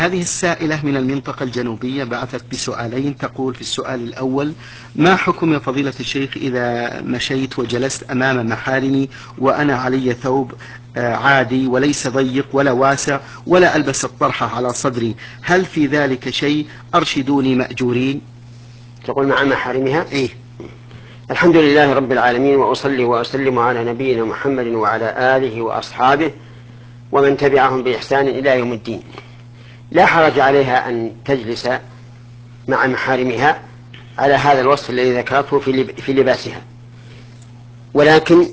هذه السائلة من المنطقة الجنوبية بعثت بسؤالين. تقول في السؤال الأول: ما حكم يا فضيلة الشيخ إذا مشيت وجلست أمام محارمي وأنا علي ثوب عادي وليس ضيق ولا واسع ولا ألبس الطرحة على صدري، هل في ذلك شيء؟ أرشدوني مأجورين. تقول مع محارمها؟ إيه. الحمد لله رب العالمين، وأصلي وأسلم على نبينا محمد وعلى آله وأصحابه ومن تبعهم بإحسان إلى يوم الدين. لا حرج عليها أن تجلس مع محارمها على هذا الوصف الذي ذكرته في لباسها، ولكن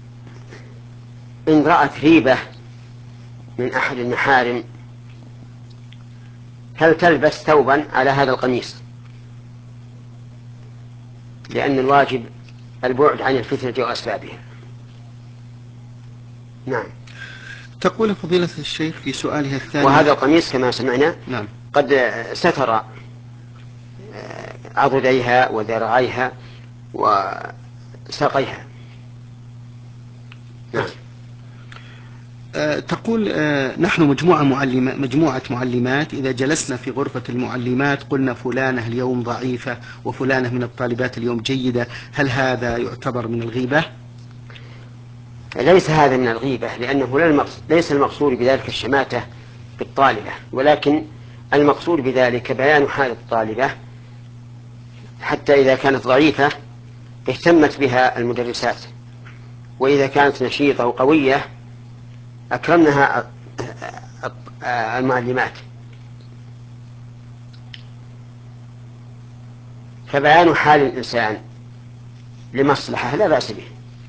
إن رأت ريبة من أحد المحارم هل تلبس ثوبا على هذا القميص، لأن الواجب البعد عن الفتنة وأسبابها. نعم. تقول فضيلة الشيخ في سؤالها الثاني: وهذا القميص كما سمعنا نعم قد ستر عضديها وذراعيها وساقيها. نعم. تقول: نحن مجموعة معلمات، إذا جلسنا في غرفة المعلمات قلنا فلانة اليوم ضعيفة وفلانة من الطالبات اليوم جيدة، هل هذا يعتبر من الغيبة؟ ليس هذا من الغيبة، لأنه ليس المقصود بذلك الشماتة بالطالبة، ولكن المقصود بذلك بيان حال الطالبة، حتى إذا كانت ضعيفة اهتمت بها المدرسات، وإذا كانت نشيطة وقوية أكرمنها المعلمات. فبيان حال الإنسان لمصلحة لا بأس به.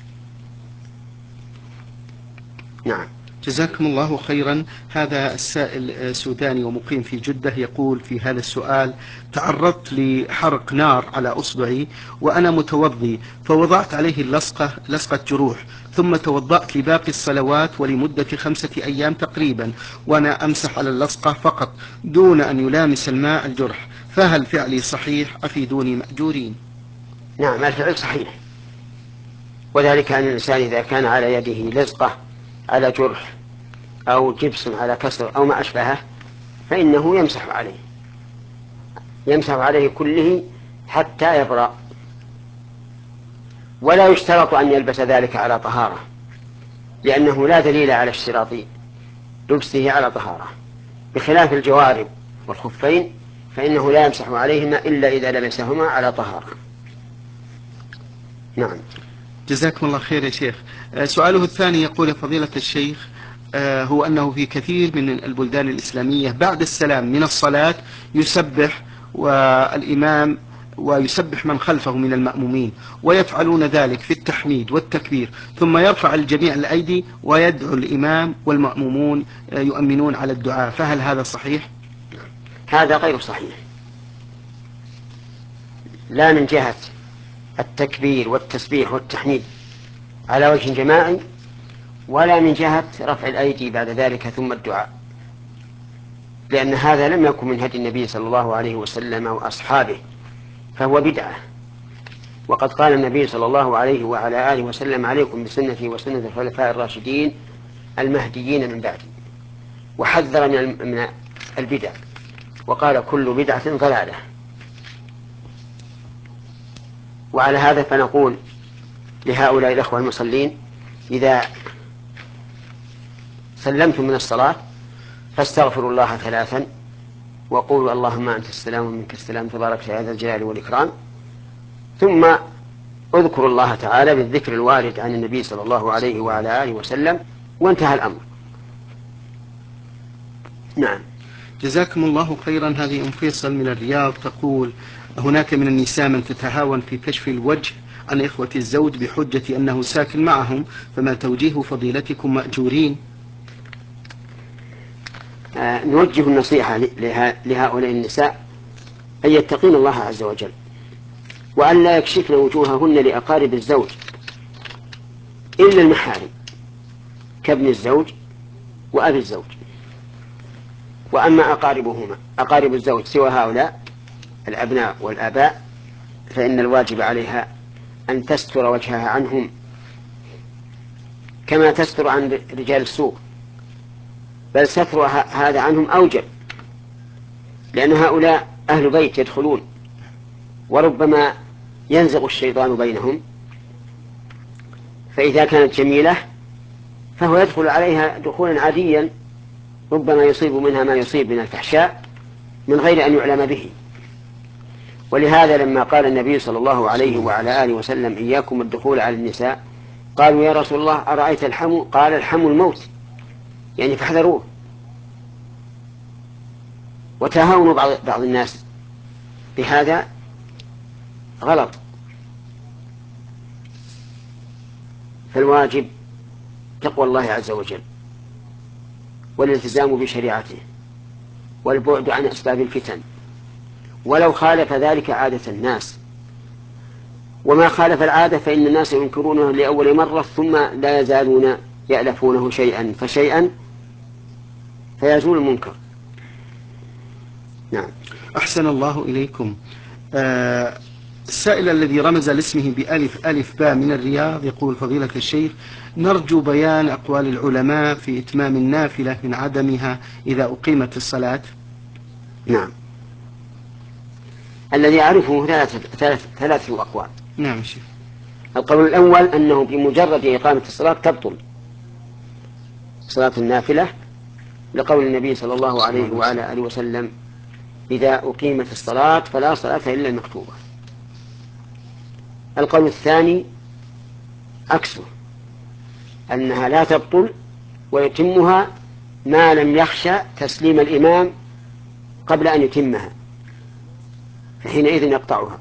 نعم. جزاكم الله خيرا. هذا السائل سوداني ومقيم في جدة، يقول في هذا السؤال: تعرضت لحرق نار على أصبعي وأنا متوضي، فوضعت عليه لصقة جروح، ثم توضأت لباقي الصلوات ولمدة 5 أيام تقريبا وأنا أمسح على اللصقة فقط دون أن يلامس الماء الجرح، فهل فعلي صحيح؟ أفيدوني مأجورين. نعم، الفعل صحيح، وذلك أن الإنسان إذا كان على يده لزقة على جرح أو جبس على كسر أو ما أشبهه فإنه يمسح عليه كله حتى يبرأ، ولا يشترط أن يلبس ذلك على طهارة، لأنه لا دليل على اشتراط لبسه على طهارة، بخلاف الجوارب والخفين فإنه لا يمسح عليهما إلا إذا لبسهما على طهارة. نعم. جزاكم الله خير يا شيخ. سؤاله الثاني يقول: فضيلة الشيخ، هو أنه في كثير من البلدان الإسلامية بعد السلام من الصلاة يسبح والإمام ويسبح من خلفه من المأمومين، ويفعلون ذلك في التحميد والتكبير، ثم يرفع الجميع الأيدي ويدعو الإمام والمأمومون يؤمنون على الدعاء، فهل هذا صحيح؟ هذا غير صحيح، لا من جهة التكبير والتسبيح والتحميد على وجه جماعي، ولا من جهة رفع الأيدي بعد ذلك ثم الدعاء، لأن هذا لم يكن من هدي النبي صلى الله عليه وسلم وأصحابه، فهو بدعة. وقد قال النبي صلى الله عليه وعلى آله وسلم: عليكم بسنتي وسنة الخلفاء الراشدين المهديين من بعدي، وحذر من البدع، وقال: كل بدعة ضلالة. وعلى هذا فنقول لهؤلاء الأخوة المصلين: إذا سلمتم من الصلاة فاستغفروا الله 3 وقولوا: اللهم أنت السلام ومنك السلام تبارك يا ذا الجلال والإكرام، ثم اذكروا الله تعالى بالذكر الوارد عن النبي صلى الله عليه وعلى آله وسلم، وانتهى الأمر. نعم. جزاكم الله خيرا. هذه أم فيصل من الرياض تقول: هناك من النساء من تتهاون في كشف الوجه عن إخوة الزوج بحجة أنه ساكن معهم، فما توجيه فضيلتكم مأجورين؟ نوجه النصيحة لهؤلاء النساء أن يتقين الله عز وجل، وأن لا يكشفن وجوههن لأقارب الزوج إلا المحارم كابن الزوج وأبي الزوج. وأما أقارب الزوج سوى هؤلاء الأبناء والآباء فإن الواجب عليها أن تستر وجهها عنهم كما تستر عن رجال السوق، بل ستر هذا عنهم أوجب، لأن هؤلاء أهل بيت يدخلون، وربما ينزغ الشيطان بينهم، فإذا كانت جميلة فهو يدخل عليها دخولا عاديا، ربما يصيب منها ما يصيب من الفحشاء من غير أن يعلم به. ولهذا لما قال النبي صلى الله عليه وعلى آله وسلم إياكم الدخول على النساء، قالوا يا رسول الله أرأيت الحمو؟ قال الحمو الموت، يعني فاحذروه. وتهاون بعض الناس بهذا غلط. فالواجب تقوى الله عز وجل والالتزام بشريعته والبعد عن أسباب الفتن، ولو خالف ذلك عادة الناس. وما خالف العادة فإن الناس ينكرونه لأول مرة ثم لا يزالون يألفونه شيئا فشيئا فيزول المنكر. نعم. أحسن الله إليكم. السائل الذي رمز لاسمه بألف ألف باء من الرياض يقول: فضيلة الشيخ، نرجو بيان أقوال العلماء في إتمام النافلة من عدمها إذا أقيمت الصلاة. نعم. الذي أعرفه ثلاثة أقوال. نعم شيخ. القول الأول أنه بمجرد إقامة الصلاة تبطل صلاة النافلة، لقول النبي صلى الله عليه وعلى آله وسلم: إذا أقيمت الصلاة فلا صلاة إلا المكتوبة. القول الثاني عكسه، أنها لا تبطل ويتمها ما لم يخشى تسليم الإمام قبل أن يتمها، فحينئذ يقطعها.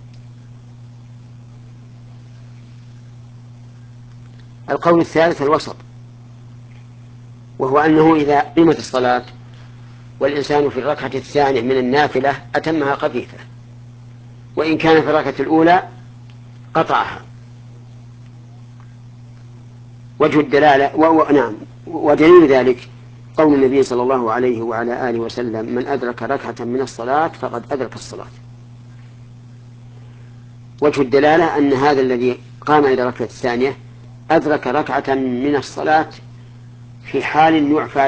القول الثالث الوسط، وهو أنه إذا قيمت الصلاة والإنسان في الركعة الثانية من النافلة أتمها خفيفة، وإن كان في الركعة الأولى قطعها. وجه الدلالة نعم، ودليل ذلك قول النبي صلى الله عليه وعلى آله وسلم: من أدرك ركعة من الصلاة فقد أدرك الصلاة. وجه الدلالة أن هذا الذي قام إلى الركعة الثانية أدرك ركعة من الصلاة في حال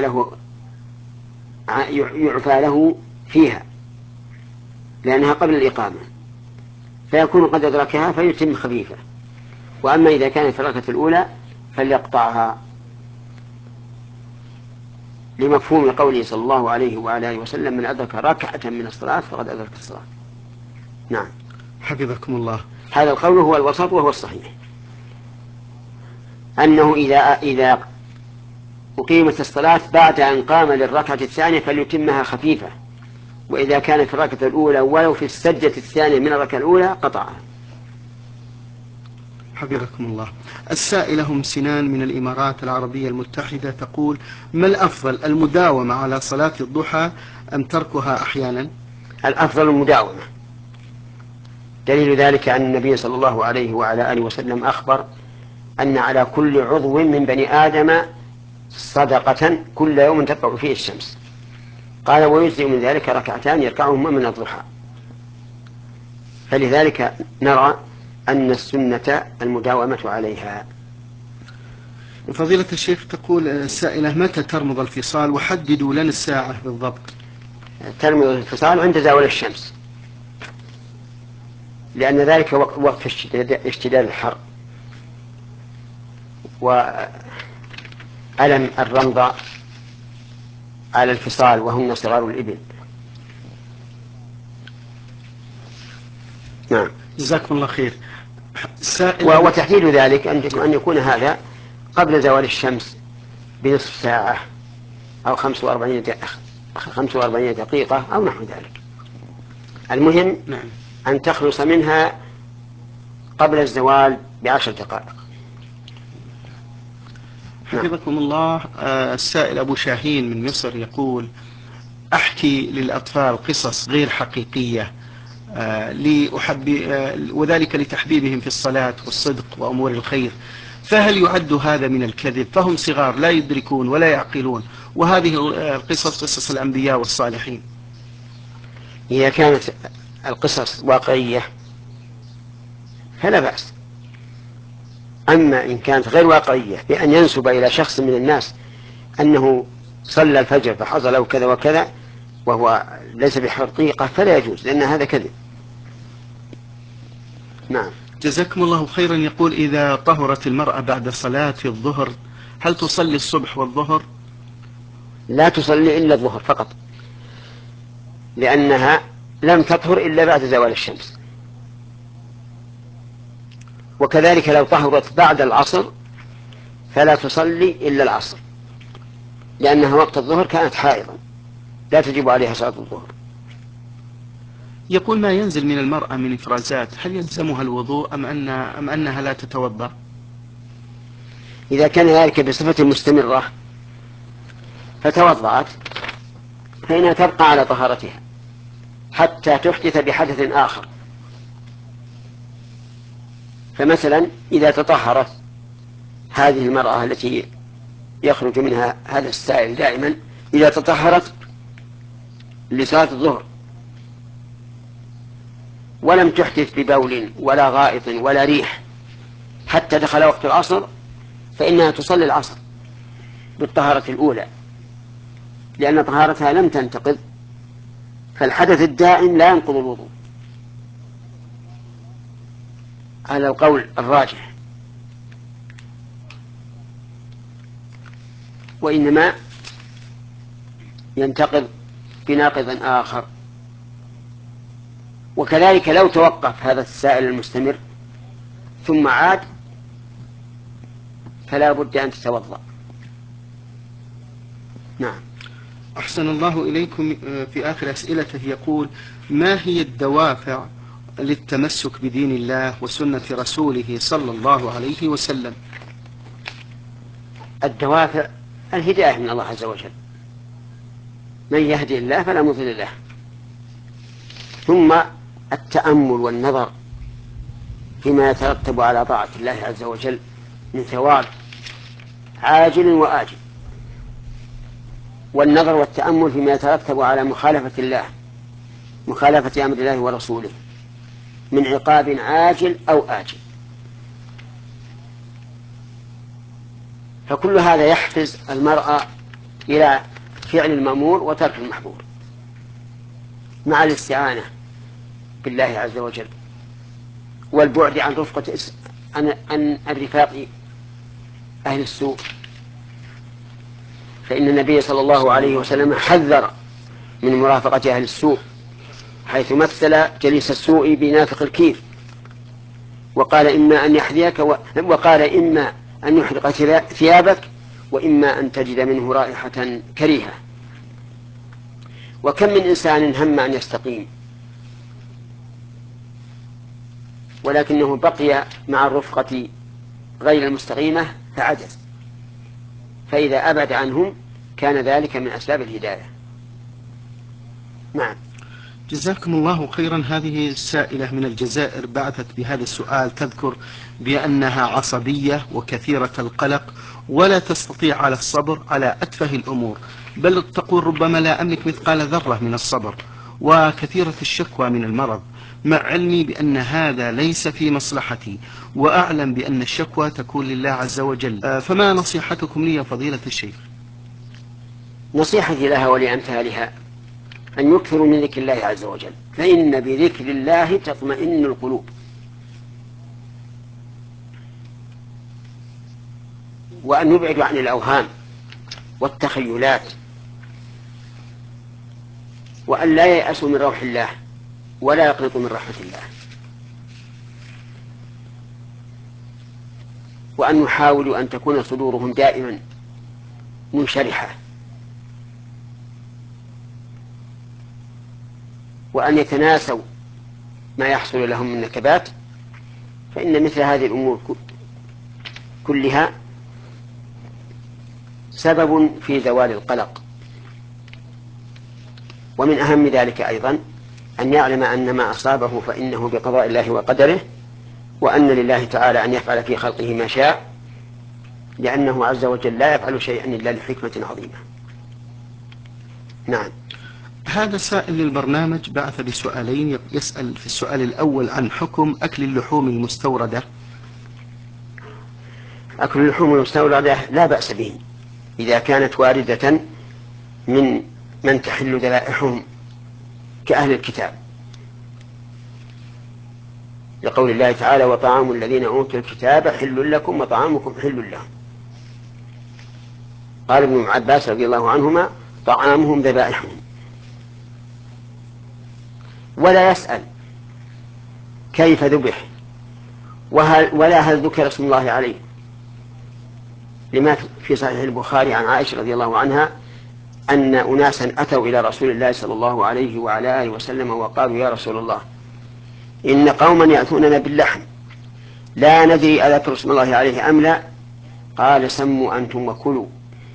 يعفى له فيها، لأنها قبل الإقامة، فيكون قد أدركها فيتم خفيفة. وأما إذا كانت في الركعة الأولى فليقطعها، لمفهوم قوله صلى الله عليه وعلى آله وسلم: من أدرك ركعة من الصلاة فقد أدرك الصلاة. نعم. حفظكم الله. هذا القول هو الوسط وهو الصحيح، أنه إذا أقيمت الصلاة بعد أن قام للركعة الثانية فليتمها خفيفة، وإذا كان في الركعة الأولى ولو في السجدة الثانية من الركعة الأولى قطعها. حفظكم الله. السائلة أم سنان من الإمارات العربية المتحدة تقول: ما الأفضل، المداومة على صلاة الضحى أم تركها أحيانا؟ الأفضل المداومة. دليل ذلك أن النبي صلى الله عليه وعلى آله وسلم أخبر أن على كل عضو من بني آدم صدقة كل يوم تطلع فيه الشمس. قال: ويجزئ من ذلك ركعتان يركعهما من الضحى. فلذلك نرى أن السنة المداومة عليها. فضيلة الشيخ، تقول السائلة: متى ترمض الفصال؟ وحددوا لنا الساعة بالضبط. ترمض الفصال عند زوال الشمس، لأن ذلك وقت اشتداد الحر، وألم الرمض على الفصال وهن صغار الإبل. نعم. جزاكم الله خير. وتحديد ذلك أن يكون هذا قبل زوال الشمس بنصف ساعة أو 45 دقيقة أو نحو ذلك. المهم نعم. أن تخلص منها قبل الزوال ب10 دقائق. حفظكم الله. السائل أبو شاهين من مصر يقول: أحكي للأطفال قصص غير حقيقية وذلك لتحبيبهم في الصلاة والصدق وأمور الخير، فهل يعد هذا من الكذب؟ فهم صغار لا يدركون ولا يعقلون، وهذه القصص قصص الأنبياء والصالحين. إذا كانت القصص واقعية فلا بأس. أما إن كانت غير واقعية بأن ينسب إلى شخص من الناس أنه صلى الفجر فحصل له كذا وكذا، وهو ليس بحقيقة فلا يجوز، لأن هذا كذب. نعم. جزاكم الله خيرا. يقول إذا طهرت المرأة بعد صلاة الظهر هل تصلي الصبح والظهر؟ لا تصلي إلا الظهر فقط، لأنها لم تطهر إلا بعد زوال الشمس. وكذلك لو طهرت بعد العصر فلا تصلي إلا العصر، لأنها وقت الظهر كانت حائضا لا تجب عليها صلاة الظهر. يقول ما ينزل من المرأة من إفرازات هل يلزمها الوضوء أم أنها لا تتوضأ؟ إذا كان ذلك بصفة مستمرة فتوضأت فإنها تبقى على طهارتها حتى تحدث بحدث آخر. فمثلا إذا تطهرت هذه المرأة التي يخرج منها هذا السائل دائما، إذا تطهرت لصلاة الظهر ولم تحدث ببول ولا غائط ولا ريح حتى دخل وقت العصر، فإنها تصلي العصر بالطهارة الأولى، لأن طهارتها لم تنتقض، فالحدث الدائم لا ينقض الوضوء على القول الراجح، وإنما ينتقض بناقض آخر. وكذلك لو توقف هذا السائل المستمر ثم عاد فلا بد أن تتوضأ. نعم. أحسن الله إليكم. في آخر أسئلته يقول ما هي الدوافع للتمسك بدين الله وسنة رسوله صلى الله عليه وسلم؟ الدوافع الهداية من الله عز وجل، من يهدي الله فلا مضل له، ثم التأمل والنظر فيما يترتب على طاعة الله عز وجل من ثواب عاجل وآجل، والنظر والتأمل فيما يترتب على مخالفة الله، مخالفة أمر الله ورسوله من عقاب عاجل أو آجل. فكل هذا يحفز المرأة إلى فعل المأمور وترك المحظور مع الاستعانة بالله عز وجل والبعد عن رفقة عن الرفاق أهل السوء. فإن النبي صلى الله عليه وسلم حذر من مرافقة أهل السوء، حيث مثل جليس السوء بنافق الكير، وقال إما أن يحذيك وقال إما أن يحرق ثيابك وإما أن تجد منه رائحة كريهة. وكم من إنسان هم أن يستقيم ولكنه بقي مع الرفقة غير المستقيمة فعجز، فإذا أبعد عنهم كان ذلك من أسباب الهداية. نعم. جزاكم الله خيرا. هذه السائلة من الجزائر بعثت بهذا السؤال، تذكر بأنها عصبية وكثيرة القلق ولا تستطيع على الصبر على أتفه الأمور، بل تقول ربما لا أملك مثقال ذرة من الصبر، وكثيرة الشكوى من المرض، مع علمي بأن هذا ليس في مصلحتي، وأعلم بأن الشكوى تكون لله عز وجل، فما نصيحتكم لي يا فضيلة الشيخ؟ نصيحتي لها ولأمثالها أن يكثروا من ذكر الله عز وجل، فإن بذكر الله تطمئن القلوب، وأن يبعدوا عن الأوهام والتخيلات، وأن لا ييأسوا من روح الله ولا يقنطوا من رحمة الله، وأن يحاولوا أن تكون صدورهم دائما منشرحة، وأن يتناسوا ما يحصل لهم من نكبات، فإن مثل هذه الأمور كلها سبب في زوال القلق. ومن أهم ذلك أيضا أن يعلم أن ما أصابه فإنه بقضاء الله وقدره، وأن لله تعالى أن يفعل في خلقه ما شاء، لأنه عز وجل لا يفعل شيئا إلا لحكمة عظيمة. نعم. هذا سائل للبرنامج بعث بسؤالين، يسأل في السؤال الأول عن حكم أكل اللحوم المستوردة. أكل اللحوم المستوردة لا بأس به إذا كانت واردة من من تحل ذبائحهم كأهل الكتاب، لقول الله تعالى: وطعام الذين أوتوا الكتاب حل لكم وطعامكم حل لهم. قال ابن عباس رضي الله عنهما: طعامهم ذبائحهم. ولا يسأل كيف ذبح ولا هل ذكر اسم الله عليه، لما في صحيح البخاري عن عائشة رضي الله عنها أن أناسا أتوا إلى رسول الله صلى الله عليه وعلى آله وسلم وقالوا: يا رسول الله، إن قوما يأتوننا باللحم لا ندري أذكر اسم الله عليه أم لا. قال: سموا أنتم وكلوا.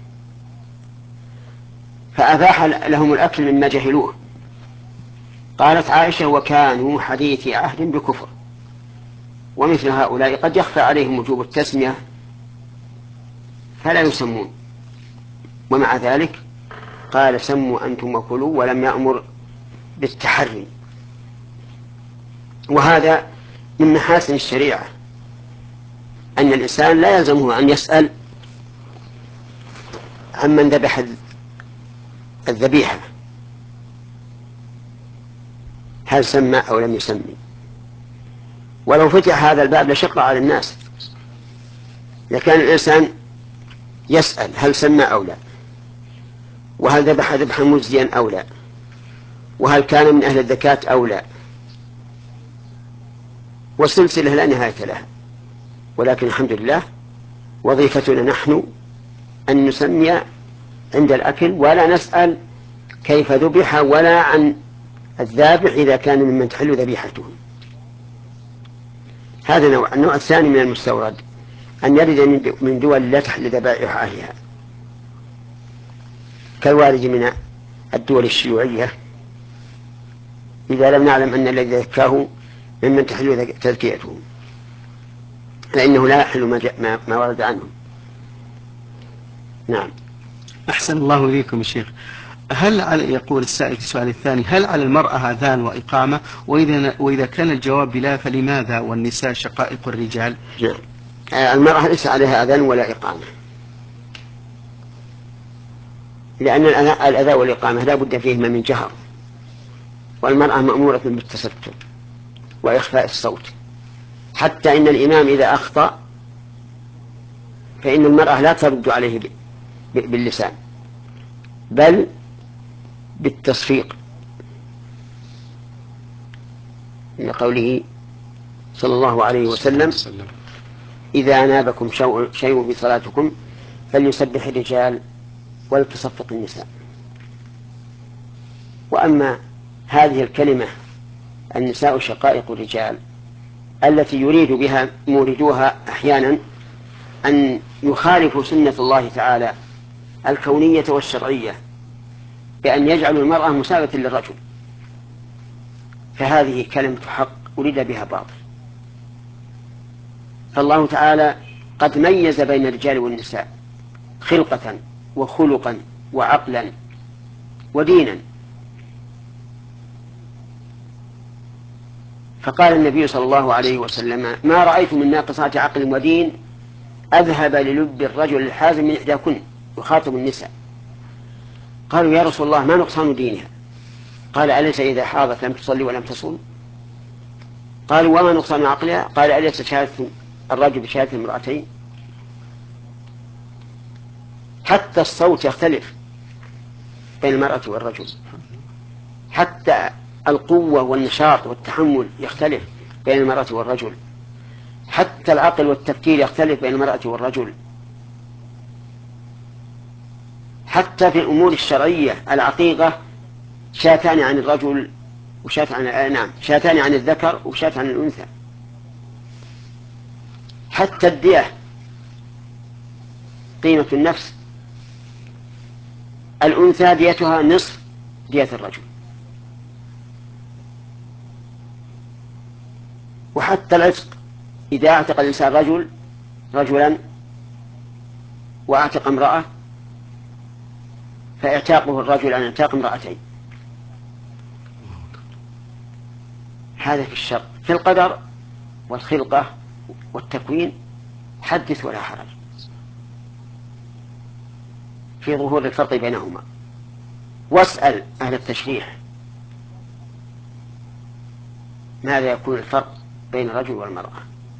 فأباح لهم الأكل مما جهلوه. قالت عائشة: وكانوا حديث عهد بكفر، ومثل هؤلاء قد يخفى عليهم وجوب التسمية فلا يسمون، ومع ذلك قال: سموا أنتم وكلوا، ولم يأمر بالتحري. وهذا من محاسن الشريعة، أن الإنسان لا يلزمه أن يسأل عمن ذبح الذبيحة هل سمى أو لم يسمي. ولو فتح هذا الباب لشق على الناس، لكان الإنسان يسأل هل سمى أو لا، وهل ذبح ذبحا مجزيا أو لا، وهل كان من أهل الزكاة أو لا، والسلسلة لا نهاية لها. ولكن الحمد لله وظيفتنا نحن أن نسمي عند الأكل، ولا نسأل كيف ذبح ولا عن الذابح إذا كان ممن تحل ذبيحته. هذا نوع. النوع الثاني من المستورد أن يرد من دول لا تحل ذبائح أهلها، كالوارد من الدول الشيوعية، إذا لم نعلم أن الذي ذكاه ممن تحل تذكيته، فإنه لا يحل ما ورد عنه. نعم. أحسن الله إليكم يا شيخ. يقول السائل في السؤال الثاني: هل على المرأة أذان وإقامة؟ وإذا كان الجواب بلا فلماذا والنساء شقائق الرجال؟ نعم. المرأة ليس عليها أذان ولا إقامة، لأن الأذان والإقامة لا بد فيهما من جهر، والمرأة مأمورة بالتستر وإخفاء الصوت، حتى إن الإمام إذا أخطأ فإن المرأة لا ترد عليه باللسان بل بالتصفيق، من قوله صلى الله عليه وسلم: إذا نابكم شيء في صلاتكم فليسبح الرجال ولتصفق النساء. وأما هذه الكلمة النساء شقائق الرجال التي يريد بها موردوها أحيانا أن يخالفوا سنة الله تعالى الكونية والشرعية بأن يجعلوا المرأة مساوية للرجل، فهذه كلمة حق أريد بها باطل. فالله تعالى قد ميز بين الرجال والنساء خلقة وخلقا وعقلا ودينا، فقال النبي صلى الله عليه وسلم: ما رأيت من ناقصات عقل ودين أذهب للب الرجل الحازم من إحداكن. يخاطب النساء. قالوا: يا رسول الله، ما نقصان دينها؟ قال: أليس إذا حاضت لم تصلي ولم تصوم؟ قالوا: وما نقصان عقلها؟ قال: أليس شهادة الرجل بشهادة المرأتين؟ حتى الصوت يختلف بين المرأة والرجل، حتى القوة والنشاط والتحمل يختلف بين المرأة والرجل، حتى العقل والتفكير يختلف بين المرأة والرجل، حتى في الأمور الشرعية العقيقة شاتان عن الرجل شاتان عن الذكر وشات عن الأنثى. حتى الدية، قيمة النفس، الأنثى ديتها نصف دية الرجل. وحتى العتق، إذا اعتق الإنسان رجلا واعتق امرأة فاعتاقه الرجل عن اعتاق امرأتين. هذا في الشرع. في القدر والخلقة والتكوين حدث ولا حرج في ظهور الفرق بينهما. واسأل أهل التشريح ماذا يكون الفرق بين الرجل والمرأة.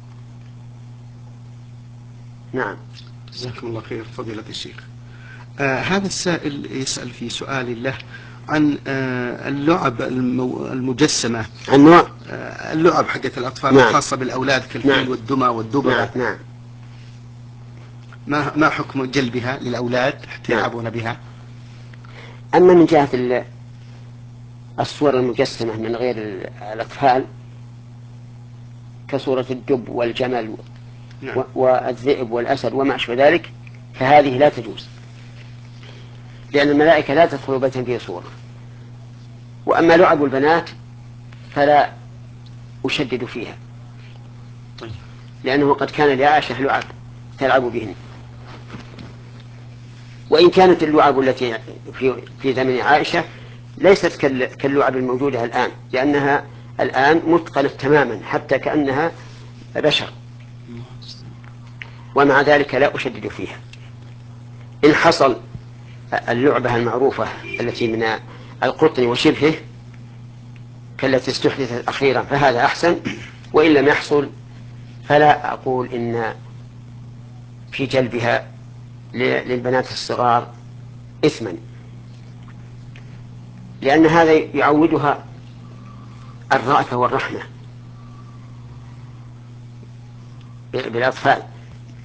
نعم. جزاكم الله خير فضيلة الشيخ. هذا السائل يسأل في سؤال له عن اللعب المجسمة، النوع اللعب حقت الأطفال. نعم. الخاصة بالأولاد كالفيل نعم. والدمى والدببة. نعم. ما حكم جلبها للأولاد حتى يلعبون بها؟ أما من جهة الصور المجسمة من غير الأطفال كصورة الدب والجمل نعم. والذئب والأسد وما أشبه ذلك فهذه لا تجوز، لأن الملائكة لا تدخل بيتا فيه صورة. وأما لعب البنات فلا أشدد فيها، لأنه قد كان لعائشة لعب تلعب بهن، وإن كانت اللعب التي في زمن عائشة ليست كاللعب الموجودة الآن، لأنها الآن متقنة تماما حتى كأنها بشر، ومع ذلك لا أشدد فيها. إن حصل اللعبة المعروفة التي من القطن وشبهه كالتي استحدثت أخيرا فهذا أحسن، وإن لم يحصل فلا أقول إن في جلبها للبنات الصغار إثما، لأن هذا يعودها الرأفة والرحمة بالأطفال.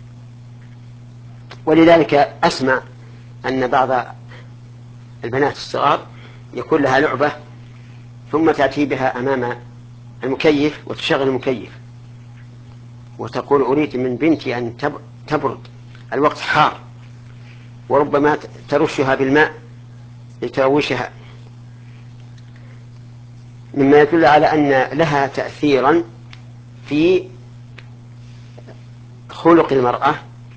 ولذلك أسمع أن بعض البنات الصغار يكون لها لعبة ثم تأتي بها أمام المكيف وتشغل المكيف وتقول أريد من بنتي أن تبرد، الوقت حار، وربما ترشها بالماء لتروشها، مما يدل على أن لها تأثيرا في خلق المرأة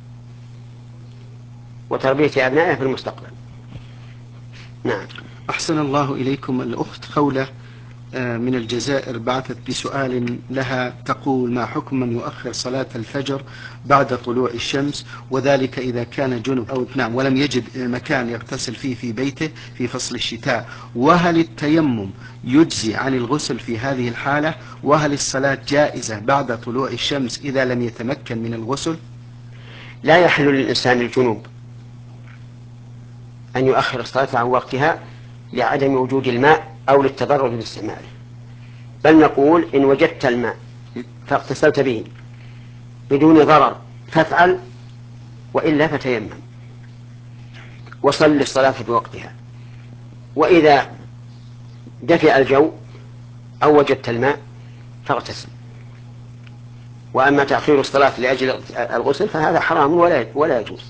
وتربية أبنائها في المستقبل. نعم. أحسن الله إليكم. الأخت خولة من الجزائر بعثت بسؤال لها، تقول: ما حكم من يؤخر صلاة الفجر بعد طلوع الشمس، وذلك إذا كان جنب أو نعم ولم يجد مكان يغتسل فيه في بيته في فصل الشتاء، وهل التيمم يجزي عن الغسل في هذه الحالة، وهل الصلاة جائزة بعد طلوع الشمس إذا لم يتمكن من الغسل؟ لا يحل للإنسان الجنوب أن يؤخر الصلاة عن وقتها لعدم وجود الماء أو للتضرر باستعماله، بل نقول إن وجدت الماء فاغتسلت به بدون ضرر فافعل، وإلا فتيمم وصل الصلاة بوقتها. وإذا دفئ الجو أو وجدت الماء فاغتسل. وأما تأخير الصلاة لأجل الغسل فهذا حرام ولا يجوز.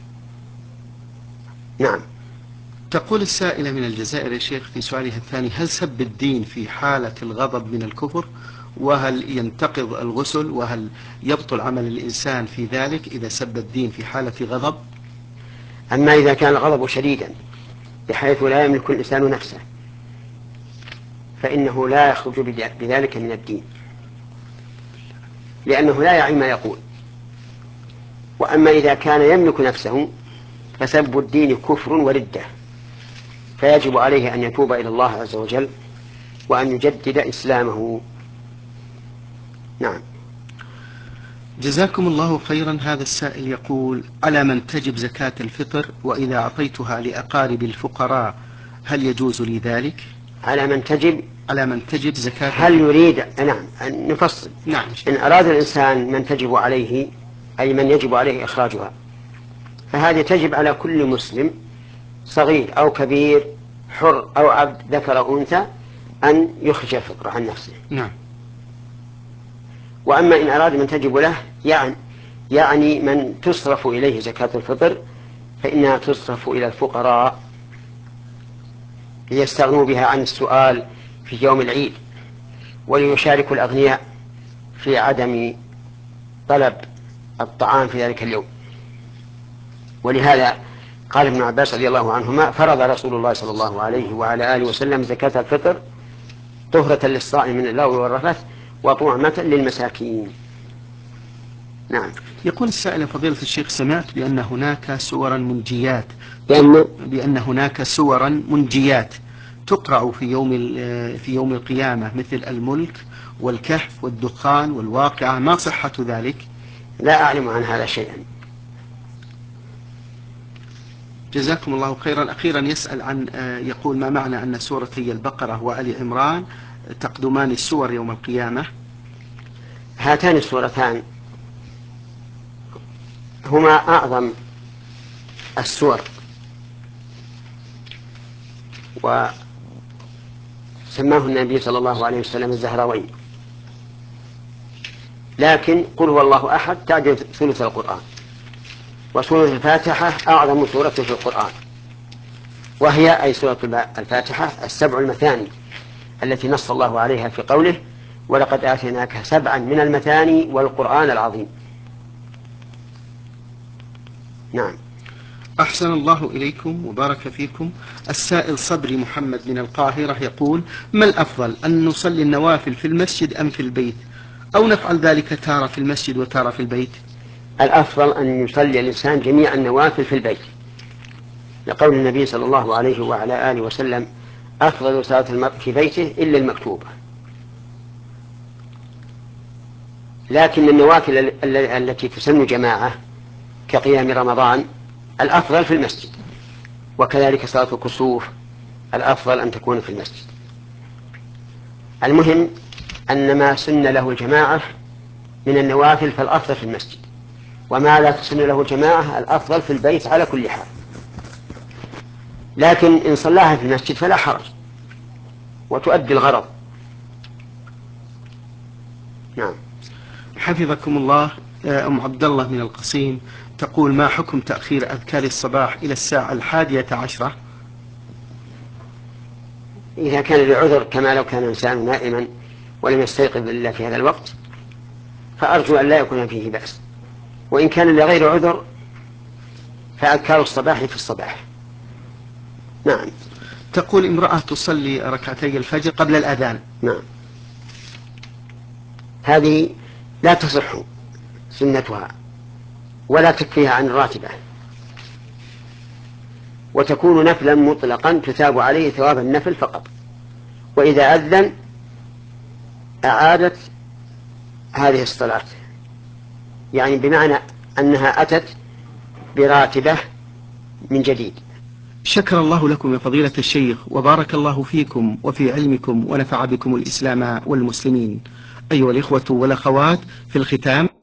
نعم. تقول السائلة من الجزائر يا شيخ في سؤالها الثاني: هل سب الدين في حالة الغضب من الكفر؟ وهل ينتقض الغسل؟ وهل يبطل عمل الإنسان في ذلك إذا سب الدين في حالة غضب؟ أما إذا كان الغضب شديدا بحيث لا يملك الإنسان نفسه فإنه لا يخرج بذلك من الدين، لأنه لا يعي ما يقول. وأما إذا كان يملك نفسه فسب الدين كفر وردة، فيجب عليه أن يتوب إلى الله عز وجل وأن يجدد إسلامه. نعم. جزاكم الله خيرا. هذا السائل يقول: على من تجب زكاة الفطر، وإذا أعطيتها لأقارب الفقراء هل يجوز لي ذلك؟ على من تجب زكاة هل الفطر. يريد أن نفصل. نعم. إن أراد الإنسان من تجب عليه أي من يجب عليه إخراجها، فهذه تجب على كل مسلم صغير أو كبير، حر أو عبد، ذكر أو أنثى، أن يخرج الفطر عن نفسه. نعم. وأما إن أراد من تجب له يعني من تصرف إليه زكاة الفطر فإنها تصرف إلى الفقراء ليستغنوا بها عن السؤال في يوم العيد، وليشاركوا الأغنياء في عدم طلب الطعام في ذلك اليوم. ولهذا قال ابن عباس رضي الله عنهما: فرض رسول الله صلى الله عليه وعلى آله وسلم زكاة الفطر طهرة للصائم من اللغو والرفث وطعمة للمساكين. نعم. يقول السائل: فضيلة الشيخ، سمعت بأن هناك سورا منجيات، بأن هناك سورا منجيات تقرأ في يوم القيامة، مثل الملك والكهف والدخان والواقعة، ما صحة ذلك؟ لا أعلم عن هذا شيئا. جزاكم الله خيرا. أخيرا يسأل عن يقول: ما معنى أن سورتي البقرة وآل عمران تقدمان السور يوم القيامة؟ هاتان السورتان هما أعظم السور، وسماه النبي صلى الله عليه وسلم الزهراوين، لكن قل هو الله أحد تعجب ثلث القرآن، وسورة الفاتحة أعظم سورة في القرآن، وهي أي سورة الفاتحة السبع المثاني التي نص الله عليها في قوله: ولقد آتيناك سبعا من المثاني والقرآن العظيم. نعم. أحسن الله إليكم وبارك فيكم. السائل صبري محمد من القاهرة يقول: ما الأفضل، أن نصلي النوافل في المسجد أم في البيت، أو نفعل ذلك تارة في المسجد وتارة في البيت؟ الأفضل أن يصلي الإنسان جميع النوافل في البيت، لقول النبي صلى الله عليه وعلى آله وسلم: أفضل صلاة المرء في بيته إلا المكتوبة. لكن النوافل التي تسن جماعة كقيام رمضان الأفضل في المسجد، وكذلك صلاة الكسوف الأفضل أن تكون في المسجد. المهم أن ما سن له الجماعة من النوافل فالأفضل في المسجد، وما لا تسن له الجماعة الأفضل في البيت على كل حال. لكن إن صلاها في المسجد فلا حرج وتؤدي الغرض. نعم. حفظكم الله. أم عبد الله من القصيم تقول: ما حكم تأخير أذكار الصباح إلى الساعة 11:10؟ إذا كان لعذر، كما لو كان الإنسان نائما ولم يستيقظ إلا في هذا الوقت، فأرجو أن لا يكون فيه بأس. وإن كان لغير عذر فأذكار الصباح في الصباح. نعم. تقول: امرأة تصلي ركعتي الفجر قبل الأذان. نعم. هذه لا تصح سنتها ولا تكفيها عن الراتبة، وتكون نفلا مطلقا تثاب عليه ثواب النفل فقط، وإذا أذن أعادت هذه الصلاة، يعني بمعنى أنها أتت براتبة من جديد. شكر الله لكم يا فضيلة الشيخ، وبارك الله فيكم وفي علمكم، ونفع بكم الإسلام والمسلمين. أيها الإخوة والأخوات، في الختام